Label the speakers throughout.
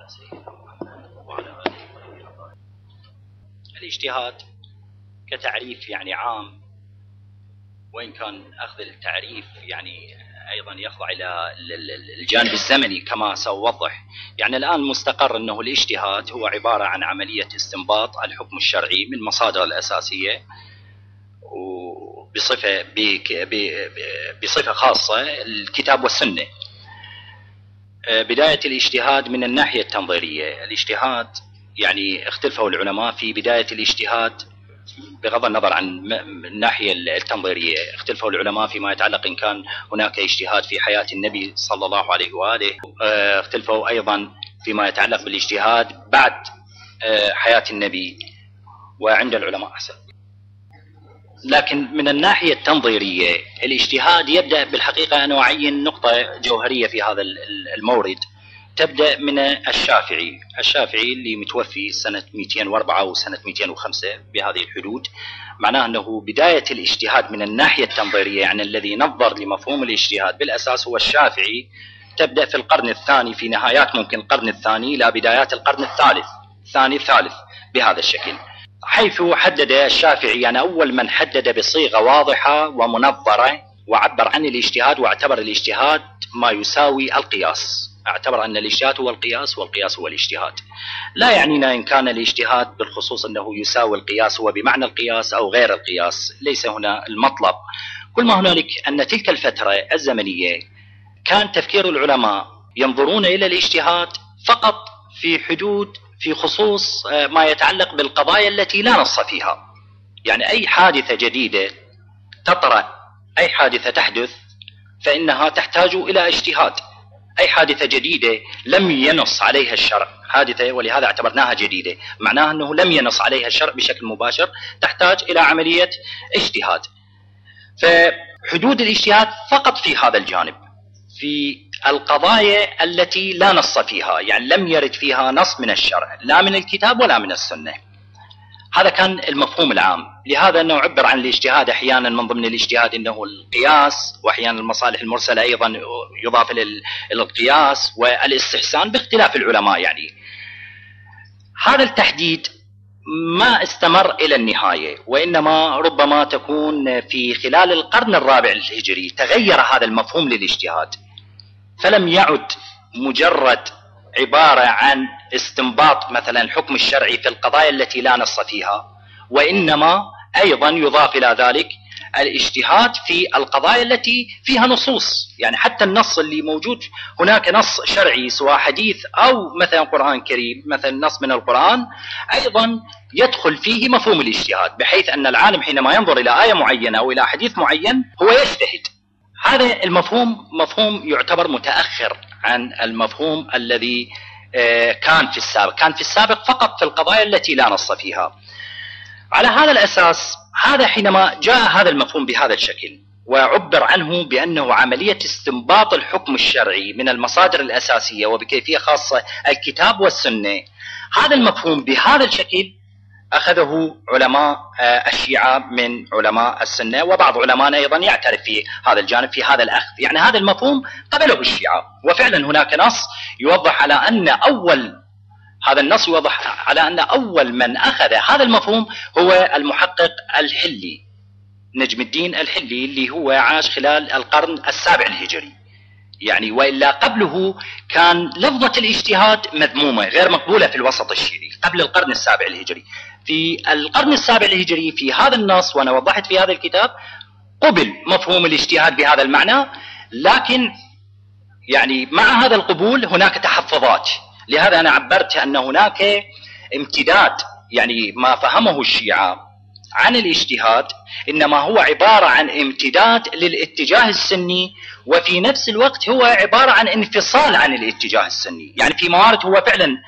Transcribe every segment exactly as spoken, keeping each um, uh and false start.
Speaker 1: الاجتهاد كتعريف يعني عام، وإن كان أخذ التعريف يعني أيضا يخضع إلى الجانب الزمني كما سأوضح. يعني الآن مستقر أنه الاجتهاد هو عبارة عن عملية استنباط الحكم الشرعي من مصادر الأساسية، وبصفة بصفة خاصة الكتاب والسنة. بداية الاجتهاد من الناحية التنظيرية، الاجتهاد يعني اختلفوا العلماء في بداية الاجتهاد بغض النظر عن الناحية التنظيرية. اختلفوا العلماء فيما يتعلق إن كان هناك اجتهاد في حياة النبي صلى الله عليه وآله، اختلفوا أيضا فيما يتعلق بالاجتهاد بعد حياة النبي وعند العلماء أحسن. لكن من الناحية التنظيرية الاجتهاد يبدأ بالحقيقة. أنا أعين نقطة جوهرية في هذا المورد، تبدأ من الشافعي. الشافعي اللي متوفي سنة مئتين وأربعة وسنة مئتين وخمسة بهذه الحدود. معناه أنه بداية الاجتهاد من الناحية التنظيرية، يعني الذي نظر لمفهوم الاجتهاد بالأساس هو الشافعي، تبدأ في القرن الثاني، في نهايات ممكن القرن الثاني إلى بدايات القرن الثالث الثاني الثالث بهذا الشكل، حيث حدد الشافعي يعني أول من حدد بصيغة واضحة ومنظرة وعبر عن الاجتهاد، واعتبر الاجتهاد ما يساوي القياس. اعتبر أن الاجتهاد هو القياس والقياس هو الاجتهاد. لا يعنينا إن كان الاجتهاد بالخصوص أنه يساوي القياس هو بمعنى القياس أو غير القياس، ليس هنا المطلب. كل ما هنالك أن تلك الفترة الزمنية كان تفكير العلماء ينظرون إلى الاجتهاد فقط في حدود في خصوص ما يتعلق بالقضايا التي لا نص فيها. يعني أي حادثة جديدة تطرأ، أي حادثة تحدث فإنها تحتاج إلى اجتهاد. أي حادثة جديدة لم ينص عليها الشرع، حادثة ولهذا اعتبرناها جديدة، معناها أنه لم ينص عليها الشرع بشكل مباشر، تحتاج إلى عملية اجتهاد. فحدود الاجتهاد فقط في هذا الجانب، في القضايا التي لا نص فيها، يعني لم يرد فيها نص من الشرع لا من الكتاب ولا من السنة. هذا كان المفهوم العام. لهذا أنه عبر عن الاجتهاد أحيانا من ضمن الاجتهاد أنه القياس، وأحيانا المصالح المرسلة أيضا يضاف إلى القياس والاستحسان باختلاف العلماء. يعني هذا التحديد ما استمر إلى النهاية، وإنما ربما تكون في خلال القرن الرابع الهجري تغير هذا المفهوم للاجتهاد، فلم يعد مجرد عبارة عن استنباط مثلا الحكم الشرعي في القضايا التي لا نص فيها، وإنما أيضا يضاف إلى ذلك الاجتهاد في القضايا التي فيها نصوص. يعني حتى النص اللي موجود هناك نص شرعي سواء حديث أو مثلا قرآن كريم، مثلا نص من القرآن أيضا يدخل فيه مفهوم الاجتهاد، بحيث أن العالم حينما ينظر إلى آية معينة أو إلى حديث معين هو يجتهد. هذا المفهوم مفهوم يعتبر متأخر عن المفهوم الذي كان في السابق. كان في السابق فقط في القضايا التي لا نص فيها. على هذا الأساس هذا حينما جاء هذا المفهوم بهذا الشكل وعبر عنه بأنه عملية استنباط الحكم الشرعي من المصادر الأساسية وبكيفية خاصة الكتاب والسنة، هذا المفهوم بهذا الشكل أخذه علماء الشيعة من علماء السنة، وبعض علماء أيضا يعترف في هذا الجانب في هذا الأخذ. يعني هذا المفهوم قبله الشيعة، وفعلا هناك نص يوضح على أن أول هذا النص يوضح على أن أول من أخذ هذا المفهوم هو المحقق الحلي، نجم الدين الحلي، اللي هو عاش خلال القرن السابع الهجري. يعني وإلا قبله كان لفظة الاجتهاد مذمومة غير مقبولة في الوسط الشيعي قبل القرن السابع الهجري. في القرن السابع الهجري في هذا النص، وأنا وضحت في هذا الكتاب، قبل مفهوم الاجتهاد بهذا المعنى، لكن يعني مع هذا القبول هناك تحفظات. لهذا أنا عبرت أن هناك امتداد، يعني ما فهمه الشيعة عن الاجتهاد إنما هو عبارة عن امتداد للاتجاه السني، وفي نفس الوقت هو عبارة عن انفصال عن الاتجاه السني. يعني في موارد هو فعلا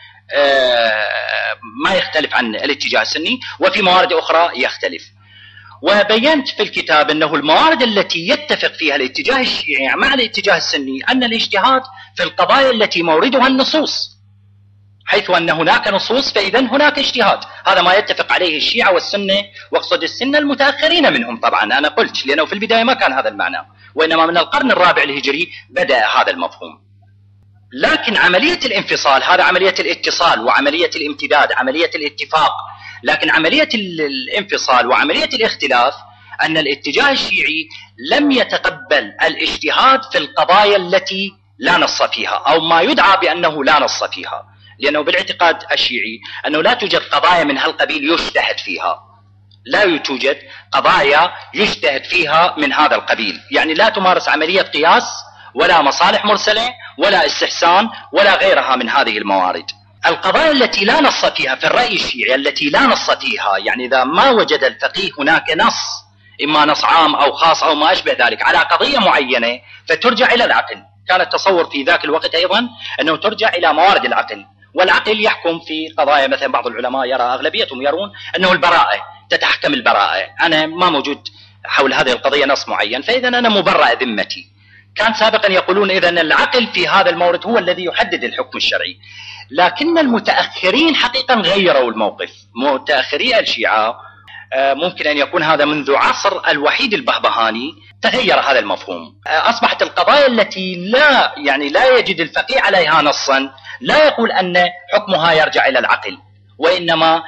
Speaker 1: ما يختلف عن الاتجاه السني، وفي موارد أخرى يختلف. وبينت في الكتاب أنه الموارد التي يتفق فيها الاتجاه الشيعي مع الاتجاه السني أن الاجتهاد في القضايا التي موردها النصوص، حيث أن هناك نصوص فإذا هناك اجتهاد. هذا ما يتفق عليه الشيعة والسنة، واقصد السنة المتأخرين منهم طبعا. أنا قلت لأنه في البداية ما كان هذا المعنى، وإنما من القرن الرابع الهجري بدأ هذا المفهوم. لكن عملية الانفصال هذا عملية الاتصال وعملية الامتداد، عملية الاتفاق. لكن عملية الانفصال وعملية الاختلاف أن الاتجاه الشيعي لم يتقبل الاجتهاد في القضايا التي لا نص فيها، أو ما يدعى بأنه لا نص فيها، لأنه بالاعتقاد الشيعي أنه لا توجد قضايا من هالقبيل يجتهد فيها، لا توجد قضايا يجتهد فيها من هذا القبيل، يعني لا تمارس عملية قياس ولا مصالح مرسلة ولا استحسان ولا غيرها من هذه الموارد. القضايا التي لا نص فيها في الرأي الشيعي، التي لا نص فيها، يعني إذا ما وجد الفقيه هناك نص، إما نص عام أو خاص أو ما أشبه ذلك على قضية معينة، فترجع إلى العقل. كان التصور في ذاك الوقت أيضا أنه ترجع إلى موارد العقل، والعقل يحكم في قضايا. مثلا بعض العلماء يرى، أغلبيتهم يرون أنه البراءة تتحكم البراءة، أنا ما موجود حول هذه القضية نص معين، فإذا أنا مبرأ ذمتي. كان سابقا يقولون إذن العقل في هذا المورد هو الذي يحدد الحكم الشرعي. لكن المتأخرين حقيقة غيروا الموقف. متأخري الشيعة ممكن أن يكون هذا منذ عصر الوحيد البهبهاني تغير هذا المفهوم. أصبحت القضايا التي لا يعني لا يجد الفقيه عليها نصا لا يقول أن حكمها يرجع إلى العقل، وإنما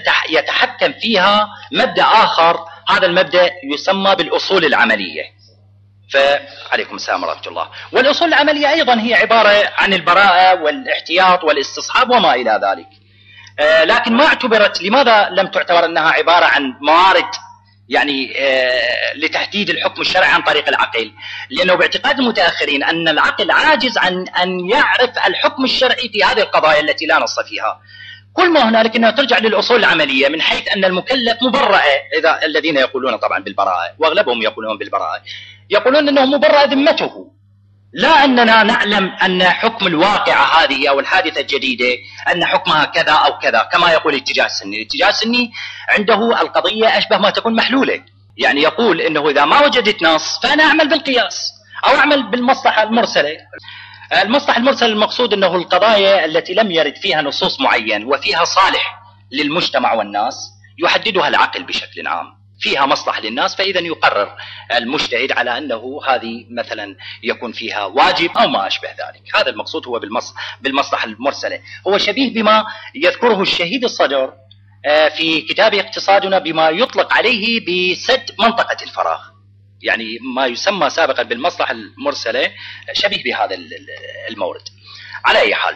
Speaker 1: يتحكم فيها مبدأ آخر، هذا المبدأ يسمى بالأصول العملية. فعليكم السلام ورحمة الله. والأصول العملية أيضا هي عبارة عن البراءة والاحتياط والاستصحاب وما إلى ذلك. آه لكن ما اعتبرت، لماذا لم تعتبر أنها عبارة عن موارد يعني آه لتحديد الحكم الشرعي عن طريق العقل؟ لأنه باعتقاد المتأخرين أن العقل عاجز عن أن يعرف الحكم الشرعي في هذه القضايا التي لا نص فيها. كل ما هنالك أنها ترجع للأصول العملية، من حيث أن المكلف مبرأ، إذا الذين يقولون طبعا بالبراءة، وأغلبهم يقولون بالبراءة، يقولون أنه مبرأ ذمته، لا أننا نعلم أن حكم الواقعة هذه أو الحادثة الجديدة أن حكمها كذا أو كذا، كما يقول الاتجاه السني. الاتجاه السني عنده القضية أشبه ما تكون محلولة، يعني يقول أنه إذا ما وجدت نص فأنا أعمل بالقياس أو أعمل بالمصلحة المرسلة. المصلحة المرسلة المقصود أنه القضايا التي لم يرد فيها نصوص معين وفيها صالح للمجتمع والناس يحددها العقل بشكل عام، فيها مصلحة للناس، فإذا يقرر المجتهد على أنه هذه مثلا يكون فيها واجب أو ما أشبه ذلك. هذا المقصود هو بالمصلحة المرسلة. هو شبيه بما يذكره الشهيد الصدر في كتاب اقتصادنا بما يطلق عليه بسد منطقة الفراغ، يعني ما يسمى سابقا بالمصلحة المرسلة شبيه بهذا المورد. على أي حال،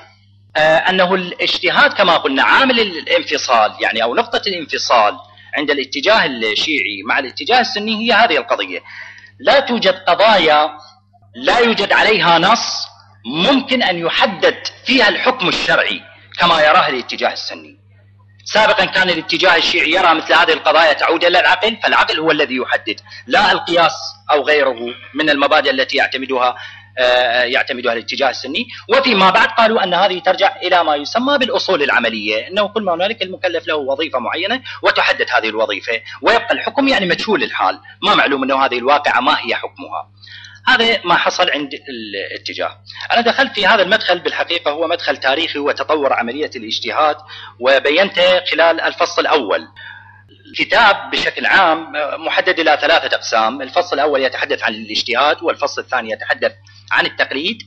Speaker 1: أنه الاجتهاد كما قلنا عامل الانفصال، يعني أو نقطة الانفصال عند الاتجاه الشيعي مع الاتجاه السني هي هذه القضية. لا توجد قضايا لا يوجد عليها نص ممكن أن يحدد فيها الحكم الشرعي كما يراه الاتجاه السني. سابقا كان الاتجاه الشيعي يرى مثل هذه القضايا تعود إلى العقل، فالعقل هو الذي يحدد، لا القياس أو غيره من المبادئ التي يعتمدها يعتمدها الاتجاه السني. وفيما بعد قالوا أن هذه ترجع إلى ما يسمى بالأصول العملية، أنه كل ما هنالك المكلف له وظيفة معينة وتحدد هذه الوظيفة، ويبقى الحكم يعني مجهول الحال، ما معلوم أنه هذه الواقعة ما هي حكمها. هذا ما حصل عند الاتجاه. أنا دخلت في هذا المدخل بالحقيقة هو مدخل تاريخي وتطور عملية الاجتهاد، وبينته خلال الفصل الأول. الكتاب بشكل عام محدد إلى ثلاثة أقسام. الفصل الأول يتحدث عن الاجتهاد، والفصل الثاني يتحدث عن التقليد،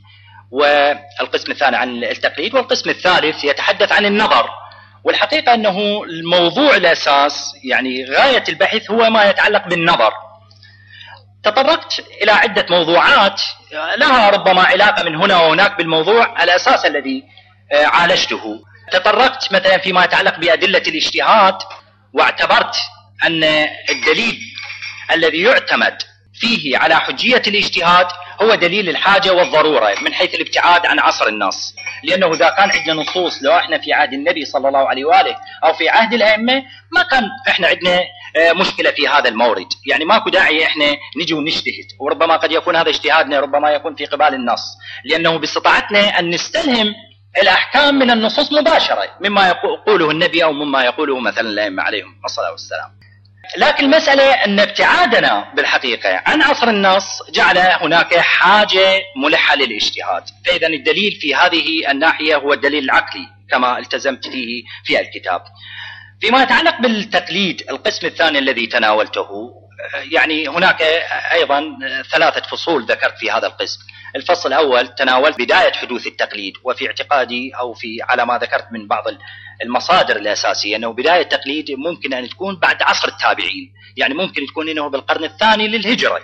Speaker 1: والقسم الثاني عن التقليد، والقسم الثالث يتحدث عن النظر. والحقيقة أنه الموضوع الأساس يعني غاية البحث هو ما يتعلق بالنظر. تطرقت إلى عدة موضوعات لها ربما علاقة من هنا وهناك بالموضوع الأساس الذي عالجته. تطرقت مثلا فيما يتعلق بأدلة الاجتهاد، واعتبرت أن الدليل الذي يعتمد فيه على حجية الاجتهاد هو دليل الحاجة والضرورة من حيث الابتعاد عن عصر النص، لأنه إذا كان عندنا نصوص لو احنا في عهد النبي صلى الله عليه وآله أو في عهد الأئمة ما كان احنا عندنا مشكلة في هذا المورد، يعني ماكو داعي احنا نجي ونجتهد، وربما قد يكون هذا اجتهادنا ربما يكون في قبال النص، لأنه باستطاعتنا أن نستلهم الأحكام من النصوص مباشرة مما يقوله النبي أو مما يقوله مثلا الأئمة عليهم الصلاة والسلام. لكن المسألة أن ابتعادنا بالحقيقة عن عصر النص جعل هناك حاجة ملحة للاجتهاد، فإذا الدليل في هذه الناحية هو الدليل العقلي كما التزمت فيه في الكتاب. فيما يتعلق بالتقليد القسم الثاني الذي تناولته، يعني هناك أيضا ثلاثة فصول ذكرت في هذا القسم. الفصل الأول تناولت بداية حدوث التقليد، وفي اعتقادي أو في على ما ذكرت من بعض المصادر الأساسية أنه بداية التقليد ممكن أن تكون بعد عصر التابعين، يعني ممكن تكون أنه بالقرن الثاني للهجرة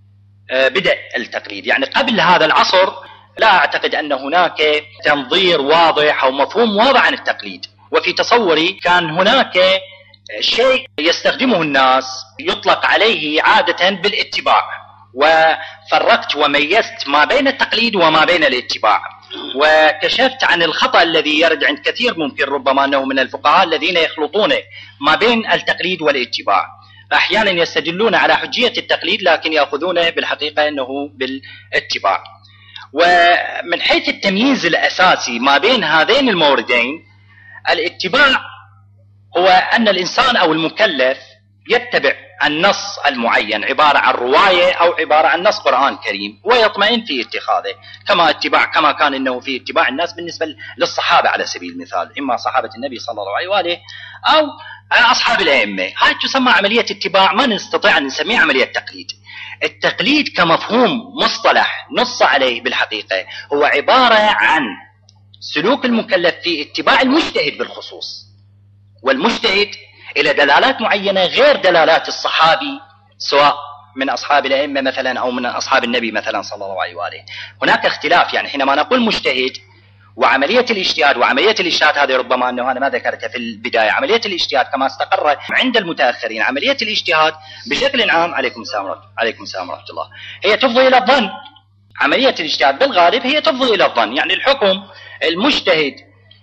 Speaker 1: بدأ التقليد. يعني قبل هذا العصر لا أعتقد أن هناك تنظير واضح أو مفهوم واضح عن التقليد. وفي تصوري كان هناك شيء يستخدمه الناس يطلق عليه عادة بالاتباع، وفرقت وميزت ما بين التقليد وما بين الاتباع، وكشفت عن الخطأ الذي يرد عند كثير ممكن ربما أنه من الفقهاء الذين يخلطون ما بين التقليد والاتباع. أحيانا يستدلون على حجية التقليد لكن يأخذون بالحقيقة أنه بالاتباع. ومن حيث التمييز الأساسي ما بين هذين الموردين، الاتباع هو أن الإنسان أو المكلف يتبع النص المعين، عبارة عن رواية أو عبارة عن نص قرآن كريم، ويطمئن في اتخاذه، كما اتباع كما كان إنه في اتباع الناس بالنسبة للصحابة على سبيل المثال، إما صحابة النبي صلى الله عليه وآله أو أصحاب الأئمة. هاي تسمى عملية اتباع، ما نستطيع أن نسميها عملية تقليد. التقليد كمفهوم مصطلح نص عليه بالحقيقة هو عبارة عن سلوك المكلف في اتباع المجتهد بالخصوص، والمجتهد إلى دلالات معينة غير دلالات الصحابي سواء من أصحاب الأئمة مثلا أو من أصحاب النبي مثلا صلى الله عليه وآله. هناك اختلاف، يعني حينما نقول مجتهد وعملية الاجتهاد، وعملية الاجتهاد هذه ربما أنه أنا ما ذكرتها في البداية، عملية الاجتهاد كما استقر عند المتأخرين، عملية الاجتهاد بشكل عام عليكم السلام عليكم السلام ورحمة الله هي تفضي إلى الظن. عملية الاجتهاد بالغالب هي تفضي إلى الظن، يعني الحكم المجتهد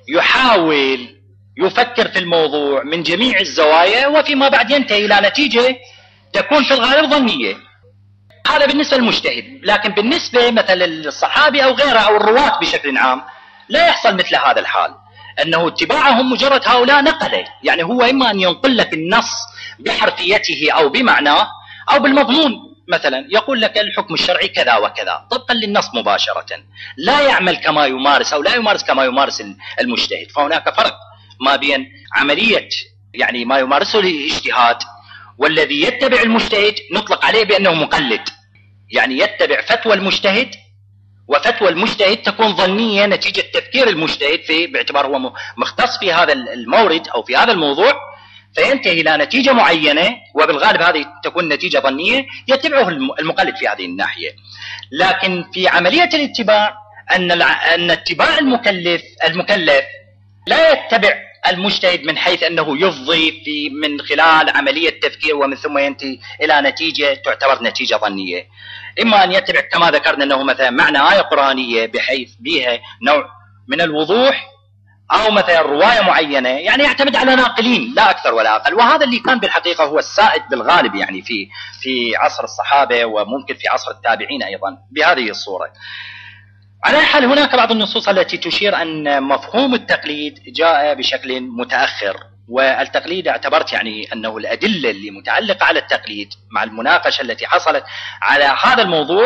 Speaker 1: يحاول يفكر في الموضوع من جميع الزوايا وفيما بعد ينتهي إلى نتيجة تكون في الغالب ظنية. هذا بالنسبة للمجتهد. لكن بالنسبة مثلا للصحابي أو غيره أو الرواة بشكل عام لا يحصل مثل هذا الحال، أنه اتباعهم مجرد هؤلاء نقله، يعني هو إما أن ينقل لك النص بحرفيته أو بمعناه أو بالمضمون، مثلا يقول لك الحكم الشرعي كذا وكذا طبقا للنص مباشرة، لا يعمل كما يمارس أو لا يمارس كما يمارس المجتهد. فهناك فرق ما بين عملية يعني ما يمارسه الاجتهاد والذي يتبع المجتهد نطلق عليه بأنه مقلد، يعني يتبع فتوى المجتهد، وفتوى المجتهد تكون ظنية نتيجة تفكير المجتهد في باعتبار هو مختص في هذا المورد أو في هذا الموضوع، فينتهي إلى نتيجة معينة وبالغالب هذه تكون نتيجة ظنية يتبعه المقلد في هذه الناحية. لكن في عملية الاتباع أن أن اتباع المكلف المكلف لا يتبع المجتهد من حيث أنه يفضي في من خلال عملية تفكير ومن ثم ينتهي إلى نتيجة تعتبر نتيجة ظنية. إما أن يتبع كما ذكرنا أنه مثلا معنى آية قرآنية بحيث بها نوع من الوضوح، أو مثلا رواية معينة، يعني يعتمد على ناقلين لا أكثر ولا أقل. وهذا اللي كان بالحقيقة هو السائد بالغالب يعني في في عصر الصحابة وممكن في عصر التابعين أيضا بهذه الصورة. على حال هناك بعض النصوص التي تشير أن مفهوم التقليد جاء بشكل متأخر، والتقليد اعتبرت يعني أنه الأدلة اللي متعلقة على التقليد مع المناقشة التي حصلت على هذا الموضوع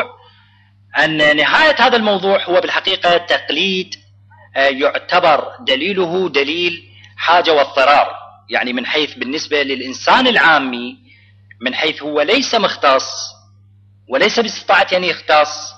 Speaker 1: أن نهاية هذا الموضوع هو بالحقيقة تقليد يعتبر دليله دليل حاجة واضطرار، يعني من حيث بالنسبة للإنسان العامي من حيث هو ليس مختص وليس باستطاعته أن يختص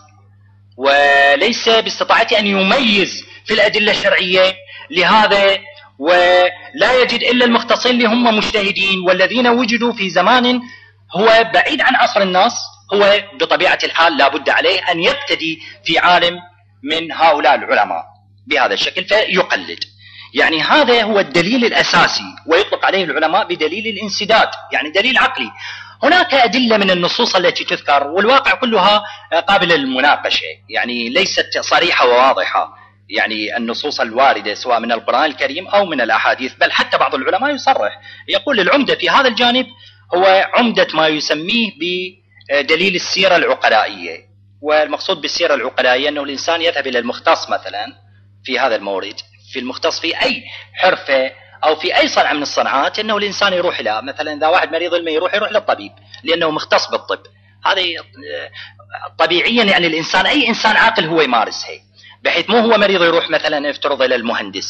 Speaker 1: وليس باستطاعته أن يميز في الأدلة الشرعية، لهذا ولا يجد إلا المختصين اللي هم مجتهدين والذين وجدوا في زمان هو بعيد عن عصر الناس، هو بطبيعة الحال لا بد عليه أن يقتدي في عالم من هؤلاء العلماء بهذا الشكل فيقلد. يعني هذا هو الدليل الأساسي، ويطلق عليه العلماء بدليل الانسداد، يعني دليل عقلي. هناك أدلة من النصوص التي تذكر والواقع كلها قابلة للمناقشة، يعني ليست صريحة وواضحة، يعني النصوص الواردة سواء من القرآن الكريم أو من الأحاديث، بل حتى بعض العلماء يصرح يقول العمدة في هذا الجانب هو عمدة ما يسميه بدليل السيرة العقلائية. والمقصود بالسيرة العقلائية أنه الإنسان يذهب إلى المختص مثلا في هذا المورد، في المختص في أي حرفة أو في أي صنعة من الصنعات، أنه الإنسان يروح إلى مثلا إذا واحد مريض الماء يروح يروح للطبيب لأنه مختص بالطب. هذه طبيعيا يعني الإنسان أي إنسان عاقل هو يمارسها، بحيث مو هو مريض يروح مثلا افترض إلى المهندس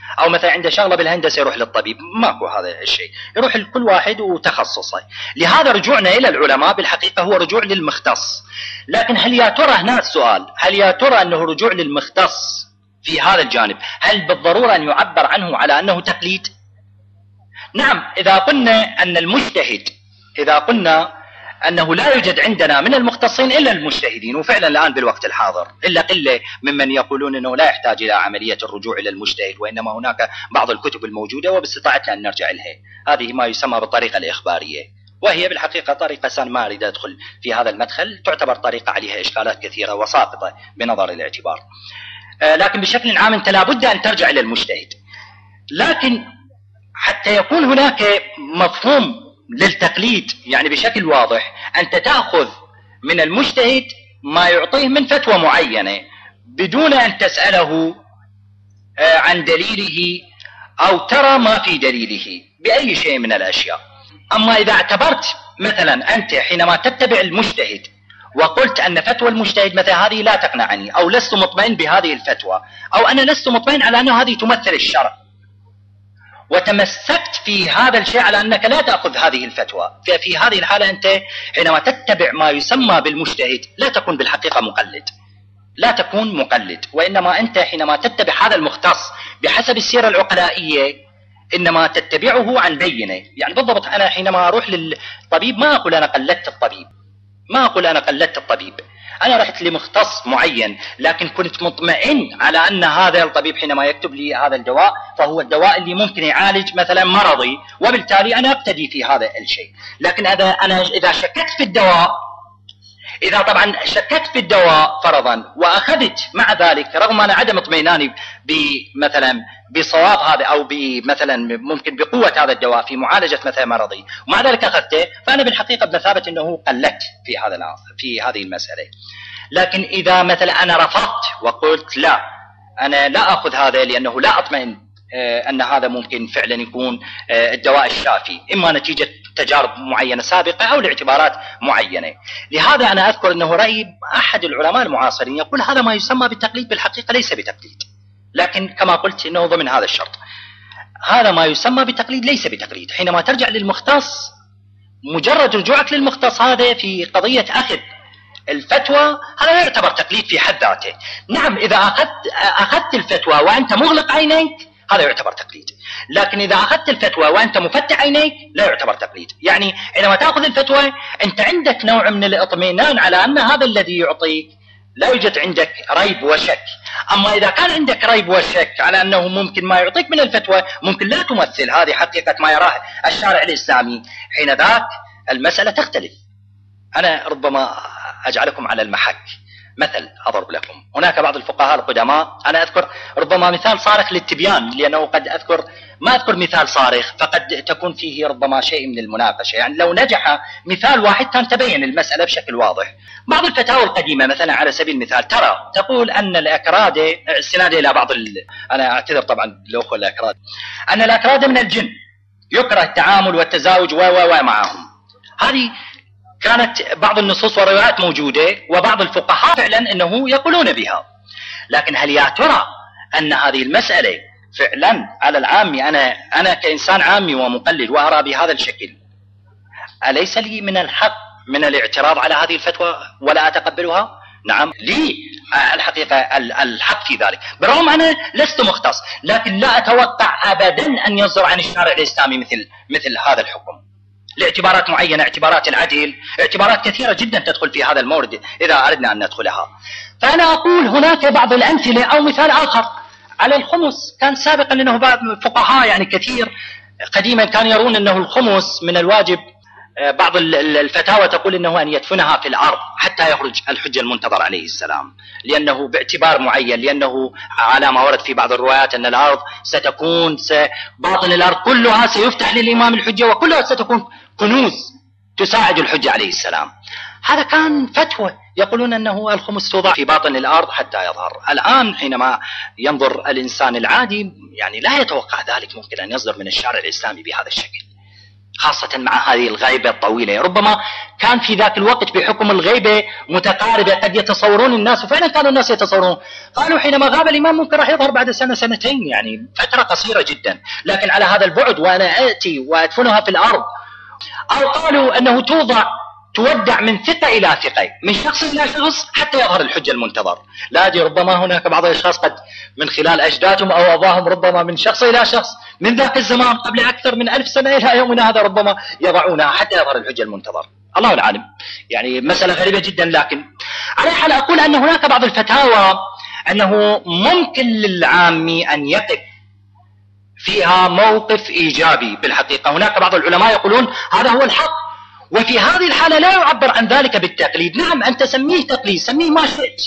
Speaker 1: أو مثلا عنده شغلة بالهندسة يروح للطبيب، ماكو هذا الشيء، يروح لكل واحد وتخصصه. لهذا رجوعنا إلى العلماء بالحقيقة هو رجوع للمختص. لكن هل يا ترى هنا السؤال، هل يا ترى أنه رجوع للمختص في هذا الجانب هل بالضرورة أن يعبر عنه على أنه تقليد؟ نعم، إذا قلنا أن المجتهد، إذا قلنا أنه لا يوجد عندنا من المختصين إلا المجتهدين، وفعلا الآن بالوقت الحاضر إلا قلة ممن يقولون أنه لا يحتاج إلى عملية الرجوع إلى المجتهد، وإنما هناك بعض الكتب الموجودة وباستطاعتنا أن نرجع لها. هذه ما يسمى بالطريقة الإخبارية، وهي بالحقيقة طريقة سان ما أريد أدخل في هذا المدخل، تعتبر طريقة عليها إشكالات كثيرة وساقطة بنظر الاعتبار. آه لكن بشكل عام أنت لابد أن ترجع إلى المجتهد. لكن حتى يكون هناك مفهوم للتقليد يعني بشكل واضح، أنت تأخذ من المجتهد ما يعطيه من فتوى معينة بدون أن تسأله عن دليله أو ترى ما في دليله بأي شيء من الأشياء. أما إذا اعتبرت مثلا أنت حينما تتبع المجتهد وقلت أن فتوى المجتهد مثلا هذه لا تقنعني، أو لست مطمئن بهذه الفتوى، أو أنا لست مطمئن على أنه هذه تمثل الشرع، وتمسكت في هذا الشيء على أنك لا تأخذ هذه الفتوى، ففي هذه الحالة أنت حينما تتبع ما يسمى بالمجتهد لا تكون بالحقيقة مقلد، لا تكون مقلد، وإنما أنت حينما تتبع هذا المختص بحسب السيرة العقلائية إنما تتبعه عن بينة. يعني بالضبط أنا حينما أروح للطبيب ما أقول أنا قلدت الطبيب، ما أقول أنا قلدت الطبيب، أنا رحت لمختص معين، لكن كنت مطمئن على أن هذا الطبيب حينما يكتب لي هذا الدواء فهو الدواء اللي ممكن يعالج مثلا مرضي، وبالتالي أنا أقتدي في هذا الشيء. لكن هذا أنا إذا شككت في الدواء، إذا طبعا شككت في الدواء فرضا وأخذت مع ذلك رغم أن عدم اطمئناني بمثلا بصواب هذا أو بمثلا ممكن بقوة هذا الدواء في معالجة مثلا مرضي، ومع ذلك أخذته، فأنا بالحقيقة بمثابة أنه قلدت في هذا في هذه المسألة. لكن إذا مثلا أنا رفضت وقلت لا أنا لا أخذ هذا لأنه لا أطمئن أن هذا ممكن فعلا يكون الدواء الشافي، إما نتيجة تجارب معينة سابقة أو لاعتبارات معينة. لهذا أنا أذكر أنه رأي أحد العلماء المعاصرين يقول هذا ما يسمى بالتقليد بالحقيقة ليس بتقليد، لكن كما قلت أنه ضمن هذا الشرط. هذا ما يسمى بالتقليد ليس بتقليد. حينما ترجع للمختص، مجرد رجوعك للمختص هذا في قضية أخذ الفتوى هذا لا يعتبر تقليد في حد ذاته. نعم إذا أخذت أخذت الفتوى وأنت مغلق عينيك هذا يعتبر تقليد، لكن إذا أخذت الفتوى وأنت مفتح عينيك لا يعتبر تقليد. يعني عندما تأخذ الفتوى أنت عندك نوع من الاطمئنان على أن هذا الذي يعطيك لا يوجد عندك ريب وشك. أما إذا كان عندك ريب وشك على أنه ممكن ما يعطيك من الفتوى ممكن لا تمثل هذه حقيقة ما يراه الشارع الإسلامي، حين ذاك المسألة تختلف. أنا ربما أجعلكم على المحك مثل أضرب لكم. هناك بعض الفقهاء القدماء، أنا أذكر ربما مثال صارخ للتبيان، لأنه قد أذكر ما أذكر مثال صارخ فقد تكون فيه ربما شيء من المناقشة، يعني لو نجح مثال واحد كان تبين المسألة بشكل واضح. بعض الفتاوى القديمة مثلا على سبيل المثال ترى تقول أن الأكراد، استناد إلى بعض ال... أنا أعتذر طبعا لأخوة الأكراد، أن الأكراد من الجن يكره التعامل والتزاوج و و معهم. هذه كانت بعض النصوص والروايات موجودة، وبعض الفقهاء فعلا أنه يقولون بها. لكن هل يا ترى أن هذه المسألة فعلا على العامي، أنا أنا كإنسان عامي ومقلد وأرى بهذا الشكل، أليس لي من الحق من الاعتراض على هذه الفتوى ولا أتقبلها؟ نعم لي الحقيقة الحق في ذلك، برغم أنا لست مختص، لكن لا أتوقع أبدا أن يصدر عن الشارع الإسلامي مثل مثل هذا الحكم لاعتبارات معينة، اعتبارات العدل، اعتبارات كثيرة جدا تدخل في هذا المورد إذا أردنا أن ندخلها. فأنا أقول هناك بعض الأمثلة أو مثال آخر على الخمس. كان سابقا أنه بعض الفقهاء يعني كثير قديما كانوا يرون أنه الخمس من الواجب، بعض الفتاوى تقول أنه أن يدفنها في الأرض حتى يخرج الحجة المنتظر عليه السلام، لأنه باعتبار معين، لأنه على ما ورد في بعض الروايات أن الأرض ستكون باطن الأرض كلها سيفتح للإمام الحجة وكلها ستكون كنوز تساعد الحجة عليه السلام. هذا كان فتوى يقولون أنه الخمس توضع في باطن الأرض حتى يظهر. الآن حينما ينظر الإنسان العادي يعني لا يتوقع ذلك ممكن أن يصدر من الشارع الإسلامي بهذا الشكل. خاصة مع هذه الغيبة الطويلة. ربما كان في ذاك الوقت بحكم الغيبة متقاربة، قد يتصورون الناس، وفعلا كانوا الناس يتصورون، قالوا حينما غاب الإمام ممكن راح يظهر بعد سنة سنتين، يعني فترة قصيرة جدا، لكن على هذا البعد وأنا آتي وأدفنها في الأرض. أو قالوا أنه توضع تودع من ثقة إلى ثقة، من شخص إلى شخص، حتى يظهر الحج المنتظر. لا أدري، ربما هناك بعض الأشخاص قد من خلال أجدادهم أو أباهم ربما من شخص إلى شخص من ذاك الزمان قبل أكثر من ألف سنة إلى يومنا هذا ربما يضعونها حتى يظهر الحج المنتظر. الله العالم، يعني مسألة غريبة جدا. لكن على حال أقول أن هناك بعض الفتاوى أنه ممكن للعامي أن يقف فيها موقف إيجابي. بالحقيقة هناك بعض العلماء يقولون هذا هو الحق، وفي هذه الحالة لا يعبر عن ذلك بالتقليد. نعم أنت سميه تقليد، سميه ما شئت،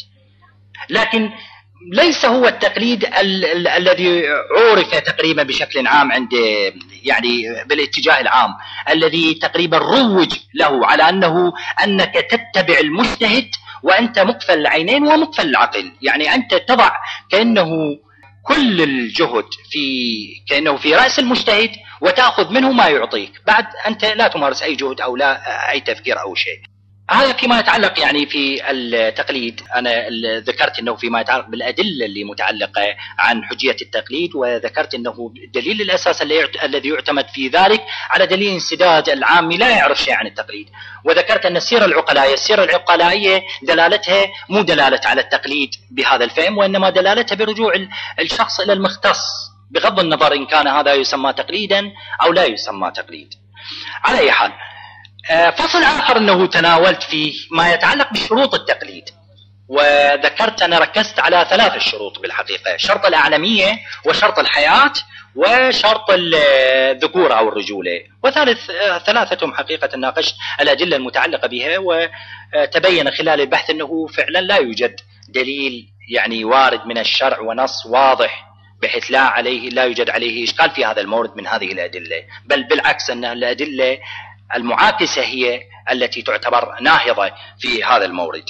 Speaker 1: لكن ليس هو التقليد ال ال الذي عرف تقريبا بشكل عام عند يعني بالاتجاه العام، الذي تقريبا روج له على أنه أنك تتبع المجتهد وأنت مقفل العينين ومقفل العقل. يعني أنت تضع كأنه كل الجهد في كأنه في رأس المجتهد وتأخذ منه ما يعطيك، بعد أنت لا تمارس أي جهد أو لا أي تفكير أو شيء. هذا فيما يتعلق يعني في التقليد. أنا ذكرت أنه فيما يتعلق بالأدلة اللي متعلقة عن حجية التقليد، وذكرت أنه دليل الأساس الذي يعتمد في ذلك على دليل انسداد العامي لا يعرف شيء عن التقليد. وذكرت أن السيرة العقلائية السيرة العقلائية دلالتها مو دلالة على التقليد بهذا الفهم، وإنما دلالتها برجوع الشخص إلى المختص، بغض النظر إن كان هذا يسمى تقليدا أو لا يسمى تقليد. على أي حال، فصل آخر أنه تناولت فيه ما يتعلق بشروط التقليد، وذكرت أنا ركزت على ثلاث الشروط بالحقيقة: شرط الأعلمية، وشرط الحياة، وشرط الذكورة أو الرجولة. وثالث ثلاثتهم حقيقة ناقشت الأدلة المتعلقة بها، وتبين خلال البحث أنه فعلا لا يوجد دليل يعني وارد من الشرع ونص واضح بحيث لا عليه لا يوجد عليه إشكال في هذا المورد من هذه الأدلة، بل بالعكس أن الأدلة المعاكسة هي التي تعتبر ناهضة في هذا المورد.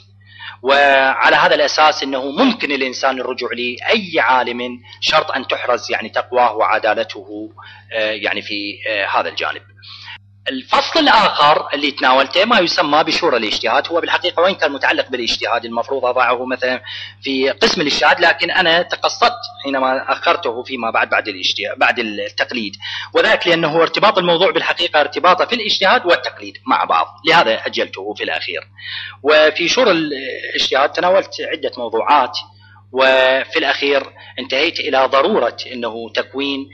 Speaker 1: وعلى هذا الأساس أنه ممكن الإنسان الرجوع لأي عالم شرط أن تحرز يعني تقواه وعدالته يعني في هذا الجانب. الفصل الآخر اللي تناولته ما يسمى بشورى الاجتهاد. هو بالحقيقة وين كان متعلق بالاجتهاد المفروض أضعه مثلا في قسم الاجتهاد، لكن أنا تقصدت حينما أخرته فيما بعد بعد الاجتهاد بعد التقليد، وذلك لأنه ارتباط الموضوع بالحقيقة ارتباطه في الاجتهاد والتقليد مع بعض، لهذا أجلته في الأخير. وفي شورى الاجتهاد تناولت عدة موضوعات، وفي الأخير انتهيت إلى ضرورة أنه تكوين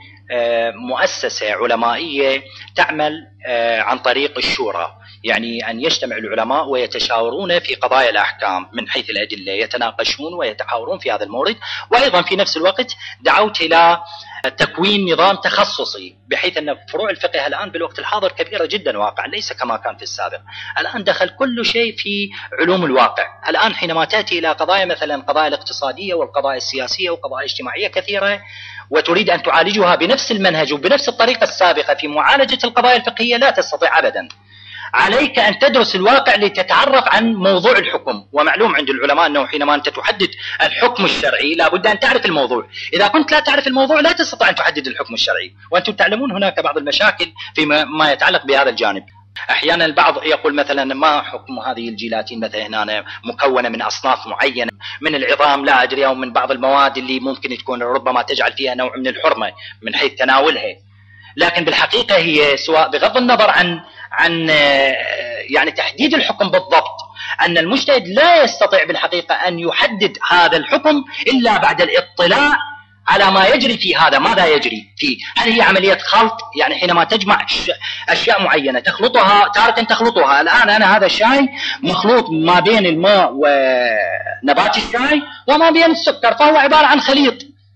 Speaker 1: مؤسسة علمائية تعمل عن طريق الشورى، يعني أن يجتمع العلماء ويتشاورون في قضايا الأحكام من حيث الأدلة، يتناقشون ويتحاورون في هذا المورد. وأيضا في نفس الوقت دعوت إلى تكوين نظام تخصصي، بحيث أن فروع الفقه الآن بالوقت الحاضر كبيرة جدا واقعا، ليس كما كان في السابق. الآن دخل كل شيء في علوم الواقع. الآن حينما تأتي إلى قضايا مثلا قضايا الاقتصادية والقضايا السياسية وقضايا اجتماعية كثيرة، وتريد أن تعالجها بنفس المنهج وبنفس الطريقة السابقة في معالجة القضايا الفقهية، لا تستطيع أبدا. عليك أن تدرس الواقع لتتعرف عن موضوع الحكم. ومعلوم عند العلماء أنه حينما أنت تحدد الحكم الشرعي لابد أن تعرف الموضوع. إذا كنت لا تعرف الموضوع لا تستطيع أن تحدد الحكم الشرعي. وأنتم تعلمون هناك بعض المشاكل فيما ما يتعلق بهذا الجانب. أحيانا البعض يقول مثلا ما حكم هذه الجيلاتين مثلا هنا مكونة من أصناف معينة من العظام لا أدري، أو من بعض المواد اللي ممكن تكون ربما تجعل فيها نوع من الحرمة من حيث تناولها. لكن بالحقيقة هي سواء بغض النظر عن عن يعني تحديد الحكم بالضبط، أن المجتهد لا يستطيع بالحقيقة أن يحدد هذا الحكم إلا بعد الاطلاع على ما يجري في هذا، ماذا يجري فيه. هل هي عملية خلط، يعني حينما تجمع أشياء معينة تخلطها تارة تخلطها. الآن أنا هذا الشاي مخلوط ما بين الماء ونبات الشاي وما بين السكر، فهو عبارة عن خليط.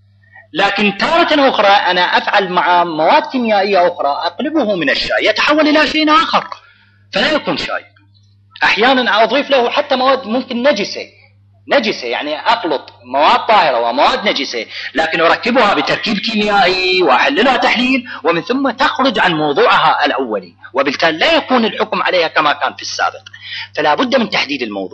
Speaker 1: لكن تارة أخرى أنا أفعل مع مواد كيميائية أخرى أقلبه من الشاي يتحول إلى شيء آخر فلا يكون شاي. أحيانا أضيف له حتى مواد ممكن نجسة نجسة يعني أخلط مواد طاهرة ومواد نجسة، لكن أركبها بتركيب كيميائي وأحللها تحليل، ومن ثم تخرج عن موضوعها الأولي، وبالتالي لا يكون الحكم عليها كما كان في السابق. فلا بد من تحديد الموضوع.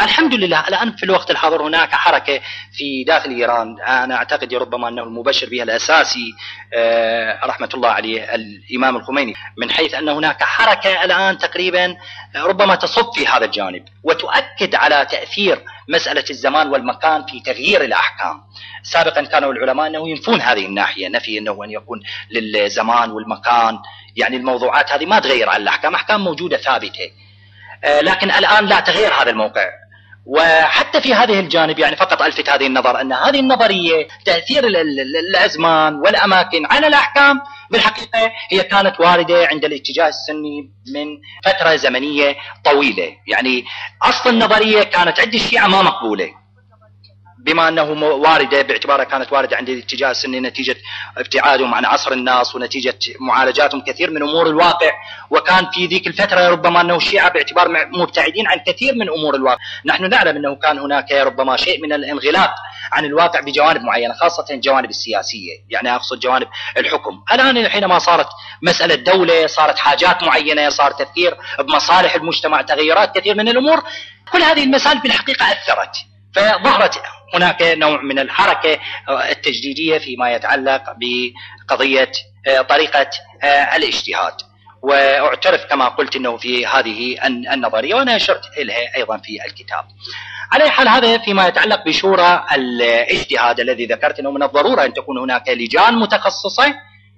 Speaker 1: الحمد لله الآن في الوقت الحاضر هناك حركة في داخل إيران، أنا أعتقد ربما أنه المبشر بها الأساسي رحمة الله عليه الإمام الخميني، من حيث أن هناك حركة الآن تقريبا ربما تصب في هذا الجانب وتؤكد على تأثير مسألة الزمان والمكان في تغيير الأحكام. سابقا كانوا العلماء أنه ينفون هذه الناحية، نفي أنه أن يكون للزمان والمكان، يعني الموضوعات هذه ما تغير على الأحكام، أحكام موجودة ثابتة. لكن الآن لا تغير هذا الموقع. وحتى في هذه الجانب يعني فقط ألفت هذه النظر أن هذه النظرية تأثير الأزمان والأماكن على الأحكام بالحقيقة هي كانت واردة عند الاتجاه السني من فترة زمنية طويلة. يعني أصل النظرية كانت عند الشيعة ما مقبولة، بما أنه واردة باعتبارها كانت واردة عند الاتجاه السني نتيجة ابتعادهم عن عصر الناس ونتيجة معالجاتهم كثير من أمور الواقع. وكان في ذيك الفترة ربما أنه الشيعة باعتبار مبتعدين عن كثير من أمور الواقع. نحن نعلم أنه كان هناك ربما شيء من الانغلاق عن الواقع بجوانب معينة، خاصة الجوانب السياسية، يعني أقصد جوانب الحكم. الآن حينما صارت مسألة دولة، صارت حاجات معينة، صار تفكير بمصالح المجتمع، تغيرات كثير من الأمور، كل هذه المسائل بالحقيقة أثرت، فظهرت هناك نوع من الحركة التجديدية فيما يتعلق بقضية طريقة الاجتهاد. واعترف كما قلت أنه في هذه النظرية، وأنا أشرت إليها أيضا في الكتاب. على حال هذا فيما يتعلق بشورى الاجتهاد الذي ذكرت أنه من الضرورة أن تكون هناك لجان متخصصة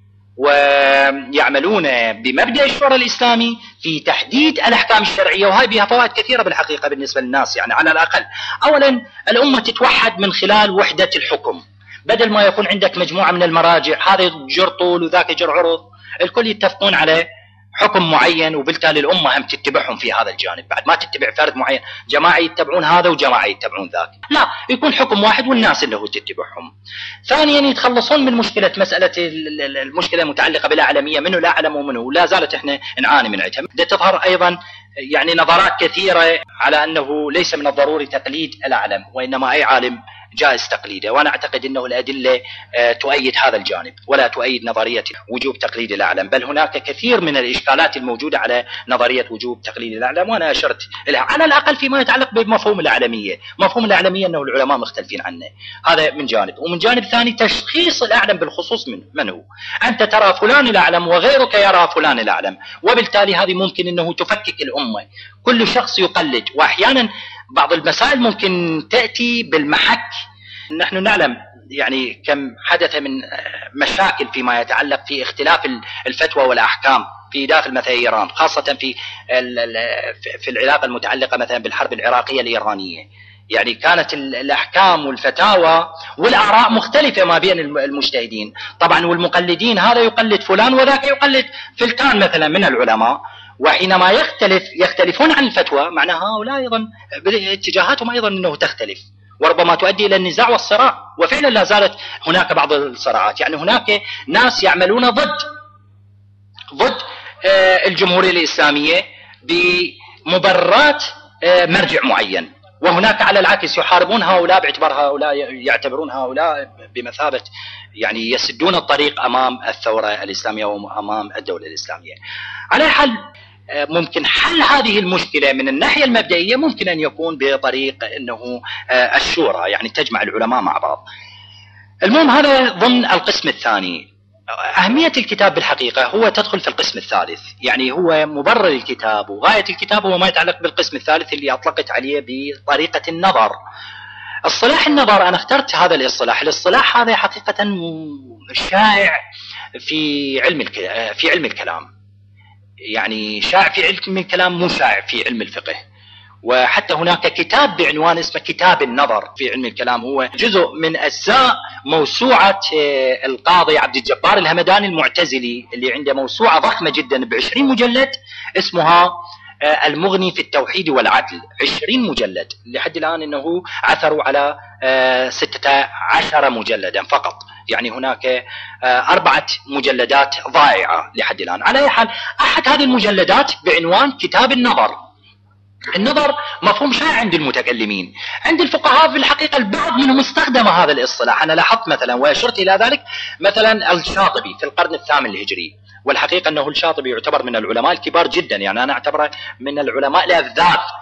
Speaker 1: ويعملون بمبدأ الشورى الإسلامي في تحديد الأحكام الشرعية، وهي بها فوائد كثيرة بالحقيقة بالنسبة للناس. يعني على الأقل أولا الأمة تتوحد من خلال وحدة الحكم، بدل ما يكون عندك مجموعة من المراجع، هذا جر طول وذاك جر عرض، الكل يتفقون على حكم معين وبالتالي الأمة هم تتبعهم في هذا الجانب، بعد ما تتبع فرد معين، جماعة يتبعون هذا وجماعة يتبعون ذاك، لا، يكون حكم واحد والناس اللي هو تتبعهم. ثانيا يتخلصون من مشكلة مسألة المشكلة المتعلقة بالأعلمية، منه لا أعلم ومنه، ولا زالت احنا نعاني من عدها. بدأت تظهر أيضا يعني نظرات كثيرة على أنه ليس من الضروري تقليد الأعلم، وإنما أي عالم جائز تقليده، وأنا أعتقد أنه الأدلة تؤيد هذا الجانب ولا تؤيد نظرية وجوب تقليد الأعلم، بل هناك كثير من الإشكالات الموجودة على نظرية وجوب تقليد الأعلم، وأنا أشرت لها على الأقل فيما يتعلق بمفهوم الأعلمية. مفهوم الأعلمية أنه العلماء مختلفين عنه، هذا من جانب. ومن جانب ثاني تشخيص الأعلم بالخصوص من من هو، أنت ترى فلان الأعلم وغيرك يرى فلان الأعلم، وبالتالي هذه ممكن أنه تفكك الأمة، كل شخص يقلد. وأحيانا بعض المسائل ممكن تأتي بالمحك. نحن نعلم يعني كم حدث من مشاكل فيما يتعلق في اختلاف الفتوى والأحكام في داخل مثلا إيران، خاصة في في العلاقة المتعلقة مثلا بالحرب العراقية الإيرانية. يعني كانت الأحكام والفتاوى والآراء مختلفة ما بين المجتهدين طبعا، والمقلدين هذا يقلد فلان وذاك يقلد فلتان مثلا من العلماء، وحينما يختلف يختلفون عن الفتوى معناها هؤلاء أيضا اتجاهاتهم أيضا أنه تختلف، وربما تؤدي إلى النزاع والصراع. وفعلا لا زالت هناك بعض الصراعات، يعني هناك ناس يعملون ضد ضد الجمهورية الإسلامية بمبررات مرجع معين، وهناك على العكس يحاربون هؤلاء باعتبار هؤلاء يعتبرون هؤلاء بمثابة يعني يسدون الطريق أمام الثورة الإسلامية وأمام الدولة الإسلامية. على حال ممكن حل هذه المشكلة من الناحية المبدئية ممكن أن يكون بطريق أنه الشورى، يعني تجمع العلماء مع بعض. المهم هذا ضمن القسم الثاني. أهمية الكتاب بالحقيقة هو تدخل في القسم الثالث، يعني هو مبرر الكتاب وغاية الكتاب هو ما يتعلق بالقسم الثالث اللي أطلقت عليه بطريقة النظر. اصطلاح النظر أنا اخترت هذا الاصطلاح، الاصطلاح هذا حقيقة شائع في علم في علم الكلام، يعني شائع في علم الكلام مو شائع في علم الفقه. وحتى هناك كتاب بعنوان اسمه كتاب النظر في علم الكلام، هو جزء من أجزاء موسوعة القاضي عبد الجبار الهمداني المعتزلي اللي عنده موسوعة ضخمة جدا بعشرين مجلد اسمها المغني في التوحيد والعدل، عشرين مجلد، لحد الآن أنه عثروا على ستة عشر مجلدا فقط، يعني هناك أربعة مجلدات ضائعة لحد الآن. على أي حال أحد هذه المجلدات بعنوان كتاب النظر. النظر مفهوم شائع عند المتكلمين، عند الفقهاء في الحقيقة البعض منهم استخدم هذا الاصطلاح. أنا لاحظت مثلا وأشرت إلى ذلك مثلا الشاطبي في القرن الثامن الهجري، والحقيقة أنه الشاطبي يعتبر من العلماء الكبار جدا، يعني أنا أعتبره من العلماء الأفذاذ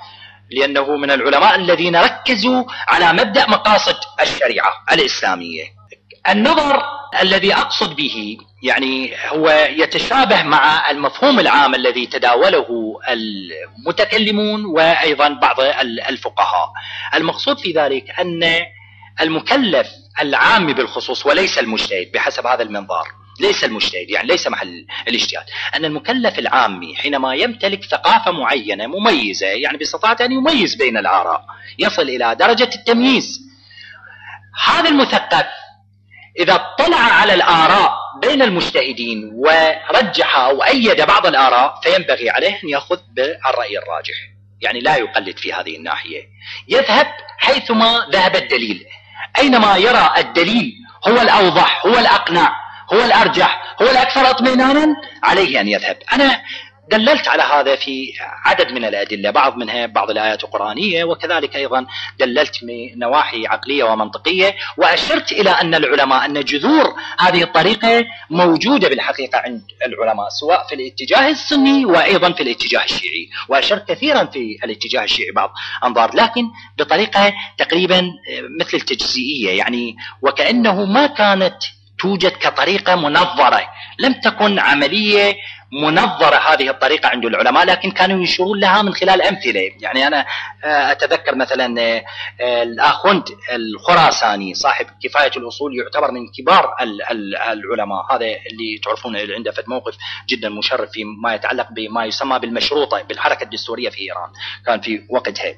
Speaker 1: لأنه من العلماء الذين ركزوا على مبدأ مقاصد الشريعة الإسلامية. النظر الذي أقصد به يعني هو يتشابه مع المفهوم العام الذي تداوله المتكلمون وأيضا بعض الفقهاء. المقصود في ذلك أن المكلف العام بالخصوص وليس المجتهد بحسب هذا المنظار، ليس المجتهد يعني ليس محل الاجتهاد، أن المكلف العامي حينما يمتلك ثقافة معينة مميزة يعني باستطاعته أن يميز بين الآراء، يصل إلى درجة التمييز، هذا المثقف إذا اطلع على الآراء بين المجتهدين ورجح أو أيد بعض الآراء فينبغي عليه أن يأخذ بالرأي الراجح، يعني لا يقلد في هذه الناحية، يذهب حيثما ذهب الدليل، أينما يرى الدليل هو الأوضح هو الأقنع هو الأرجح هو الأكثر اطمئنانا عليه أن يذهب. أنا دللت على هذا في عدد من الأدلة، بعض منها بعض الآيات القرآنية، وكذلك أيضا دللت من نواحي عقلية ومنطقية، وأشرت إلى أن العلماء أن جذور هذه الطريقة موجودة بالحقيقة عند العلماء سواء في الاتجاه السني وأيضا في الاتجاه الشيعي، وأشرت كثيرا في الاتجاه الشيعي بعض أنظار، لكن بطريقة تقريبا مثل التجزئية، يعني وكأنه ما كانت توجد كطريقة منظرة، لم تكن عملية منظرة هذه الطريقة عند العلماء، لكن كانوا يشيرون لها من خلال أمثلة. يعني أنا أتذكر مثلا الآخوند الخراساني صاحب كفاية الأصول يعتبر من كبار العلماء، هذا اللي تعرفون عنده فد موقف جدا مشرف فيما يتعلق بما يسمى بالمشروطة بالحركة الدستورية في إيران كان في وقتها.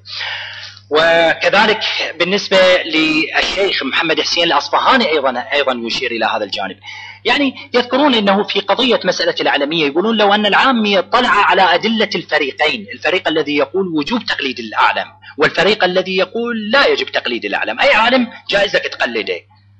Speaker 1: وكذلك بالنسبة للشيخ محمد حسين الأصفهاني أيضا أيضا يشير إلى هذا الجانب، يعني يذكرون أنه في قضية مسألة العلمية يقولون لو أن العامي اطلع على أدلة الفريقين، الفريق الذي يقول وجوب تقليد الأعلم والفريق الذي يقول لا يجب تقليد الأعلم، أي عالم جائزك تقلده،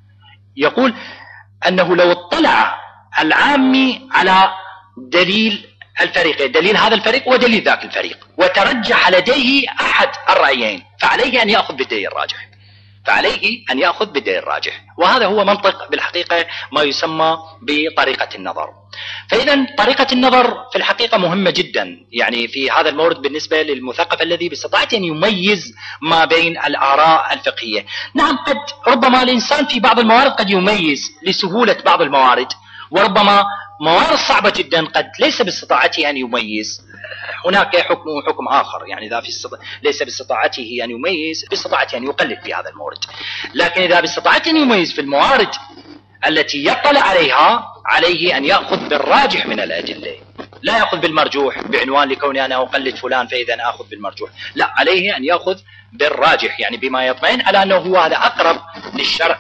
Speaker 1: يقول أنه لو اطلع العامي على دليل الفريقين، دليل هذا الفريق ودليل ذاك الفريق، وترجح لديه أحد الرأيين فعليه أن يأخذ بالدليل الراجح، فعليه أن يأخذ بالدليل الراجح، وهذا هو منطق بالحقيقة ما يسمى بطريقة النظر. فإذا طريقة النظر في الحقيقة مهمة جدا يعني في هذا المورد بالنسبة للمثقف الذي باستطاعته أن يميز ما بين الآراء الفقهية. نعم قد ربما الإنسان في بعض الموارد قد يميز لسهولة بعض الموارد، وربما موارد صعبة جدا قد ليس باستطاعته أن يميز، هناك حكم حكم آخر، يعني إذا في استطاع... ليس باستطاعته أن يميز باستطاعته أن يقلد في هذا المورد، لكن إذا باستطاعته أن يميز في الموارد التي يطلع عليها عليه أن يأخذ بالراجح من الأدلة، لا يأخذ بالمرجوح بعنوان لكوني أنا أقلد فلان فإذا أخذ بالمرجوح، لا، عليه أن يأخذ بالراجح يعني بما يطمئن على أنه هو هذا أقرب للشرع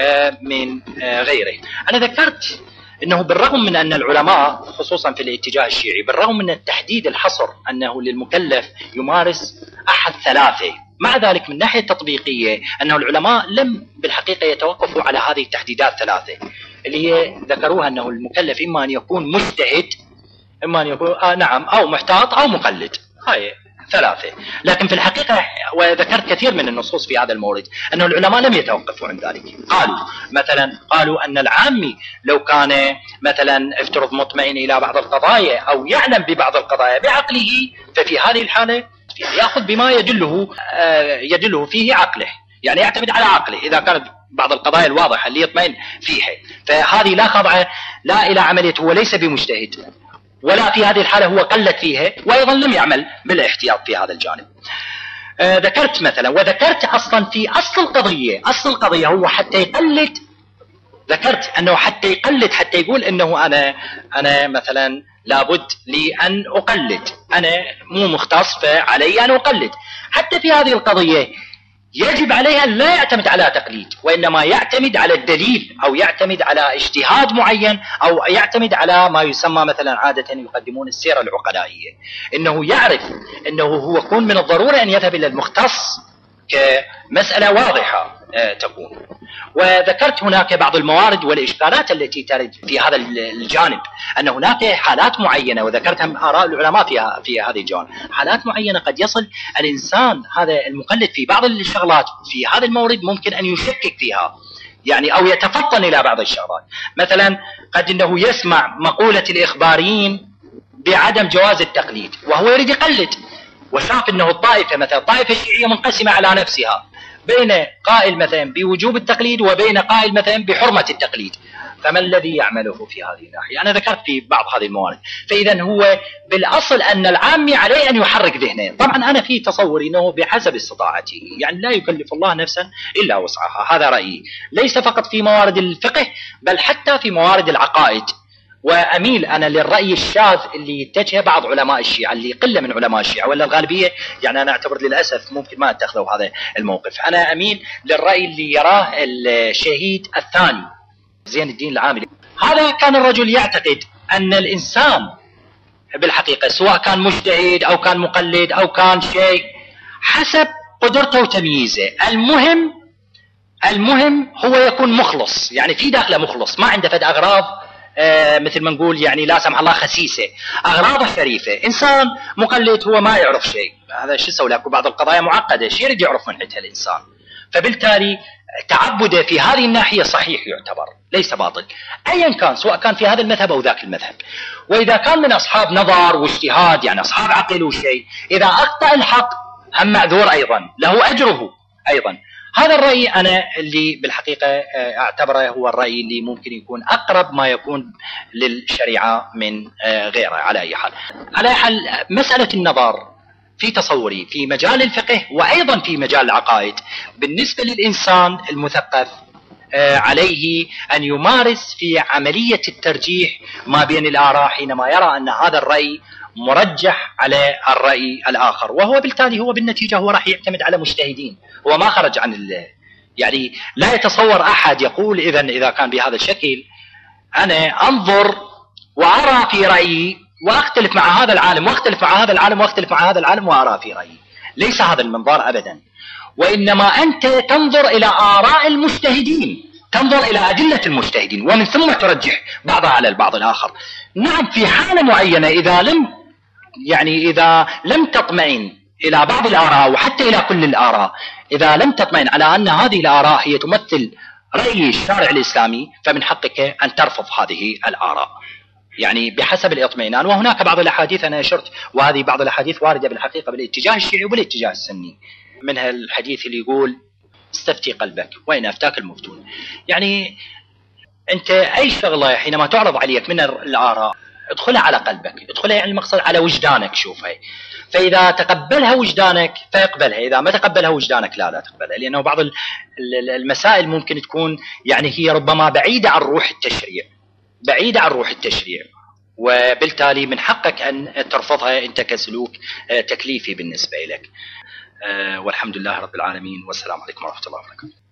Speaker 1: من غيره. أنا ذكرت أنه بالرغم من أن العلماء خصوصا في الاتجاه الشيعي بالرغم من التحديد الحصر أنه للمكلف يمارس أحد ثلاثة، مع ذلك من الناحية التطبيقية أنه العلماء لم بالحقيقة يتوقفوا على هذه التحديدات ثلاثة اللي هي ذكروها، أنه المكلف إما أن يكون مجتهد، إما أن يكون آه نعم أو محتاط أو مقلد، هاي ثلاثة. لكن في الحقيقة وذكرت كثير من النصوص في هذا المورد أنه العلماء لم يتوقفوا عن ذلك، قالوا مثلا قالوا أن العامي لو كان مثلا افترض مطمئن إلى بعض القضايا أو يعلم ببعض القضايا بعقله، ففي هذه الحالة يأخذ بما يدله يدله فيه عقله، يعني يعتمد على عقله إذا كانت بعض القضايا الواضحة اللي يطمئن فيها، فهذه لا خضع لا إلى عملية، هو ليس بمجتهد ولا في هذه الحالة هو قلد فيها، وأيضا لم يعمل بالاحتياط في هذا الجانب. آه ذكرت مثلا وذكرت أصلا في أصل القضية، أصل القضية هو حتى يقلد، ذكرت أنه حتى يقلد حتى يقول أنه أنا أنا مثلا لابد لي أن أقلد، أنا مو مختص فعلي أن أقلد، حتى في هذه القضية يجب عليها لا يعتمد على تقليد، وإنما يعتمد على الدليل أو يعتمد على اجتهاد معين أو يعتمد على ما يسمى مثلا عادة يقدمون السيرة العقلائية، إنه يعرف إنه هو يكون من الضرورة أن يذهب إلى المختص كمسألة واضحة تكون. وذكرت هناك بعض الموارد والإشكالات التي ترد في هذا الجانب، أن هناك حالات معينة وذكرتها آراء العلماء فيها في هذه الجانب، حالات معينة قد يصل الإنسان هذا المقلد في بعض الشغلات في هذا المورد ممكن أن يشكك فيها، يعني أو يتفطن إلى بعض الشغلات، مثلا قد أنه يسمع مقولة الإخباريين بعدم جواز التقليد وهو يريد يقلد، وشاف انه الطائفه مثلا الطائفه الشيعيه منقسمه على نفسها بين قائل مثلا بوجوب التقليد وبين قائل مثلا بحرمه التقليد، فما الذي يعمله في هذه الناحيه؟ انا ذكرت في بعض هذه الموارد. فاذا هو بالاصل ان العامي عليه ان يحرك ذهنه. طبعا انا في تصوري انه بحسب استطاعته، يعني لا يكلف الله نفسا الا وسعها، هذا رايي، ليس فقط في موارد الفقه بل حتى في موارد العقائد. واميل انا للراي الشاذ اللي يتجه بعض علماء الشيعه، اللي قله من علماء الشيعه ولا الغالبيه، يعني انا اعتبر للاسف ممكن ما اتخذوا هذا الموقف. انا اميل للراي اللي يراه الشهيد الثاني زين الدين العاملي. هذا كان الرجل يعتقد ان الانسان بالحقيقه سواء كان مجتهد او كان مقلد او كان شيء حسب قدرته وتمييزه، المهم المهم هو يكون مخلص، يعني في داخله مخلص، ما عنده فد اغراض آه مثل ما نقول يعني لا سمح الله خسيسه، اغراضه شريفه. انسان مقلد هو ما يعرف شيء، هذا شو يسوي لك، بعض القضايا معقده، شو يريد يعرف من حيث الانسان؟ فبالتالي تعبده في هذه الناحيه صحيح يعتبر، ليس باطل، ايا كان سواء كان في هذا المذهب او ذاك المذهب. واذا كان من اصحاب نظر واجتهاد، يعني اصحاب عقل وشيء، اذا اخطا الحق هم معذور ايضا، له اجره ايضا. هذا الرأي أنا اللي بالحقيقة أعتبره هو الرأي اللي ممكن يكون أقرب ما يكون للشريعة من غيره. على أي حال على أي حال مسألة النظر في تصوري في مجال الفقه وأيضا في مجال العقائد بالنسبة للإنسان المثقف عليه أن يمارس في عملية الترجيح ما بين الآراء حينما يرى أن هذا الرأي مرجح على الرأي الآخر، وهو بالتالي هو بالنتيجة هو راح يعتمد على مجتهدين، هو ما خرج عن ال... يعني لا يتصور أحد يقول إذا إذا كان بهذا الشكل أنا أنظر وأرى في رأيي وأختلف مع هذا العالم وأختلف مع هذا العالم وأختلف مع هذا العالم وأرى في رأيي. ليس هذا المنظار أبدا، وإنما أنت تنظر إلى آراء المجتهدين، تنظر إلى أدلة المجتهدين ومن ثم ترجح بعضها على البعض الآخر. نعم في حالة معينة إذا لم يعني إذا لم تطمئن إلى بعض الآراء وحتى إلى كل الآراء، إذا لم تطمئن على أن هذه الآراء هي تمثل رأي الشارع الإسلامي، فمن حقك أن ترفض هذه الآراء، يعني بحسب الاطمئنان. وهناك بعض الأحاديث أنا أشرت، وهذه بعض الأحاديث واردة بالحقيقة بالاتجاه الشيعي وبالاتجاه السني، منها الحديث اللي يقول استفتي قلبك وإن أفتاك المفتون. يعني أنت أي شغلة حينما تعرض عليك من الآراء ادخلها على قلبك، ادخلها يعني المقصد على وجدانك، شوفها، فإذا تقبلها وجدانك فيقبلها، إذا ما تقبلها وجدانك لا لا تقبلها، لأنه بعض المسائل ممكن تكون يعني هي ربما بعيدة عن روح التشريع، بعيدة عن روح التشريع، وبالتالي من حقك أن ترفضها أنت كسلوك تكليفي بالنسبة لك. والحمد لله رب العالمين، والسلام عليكم ورحمة الله وبركاته.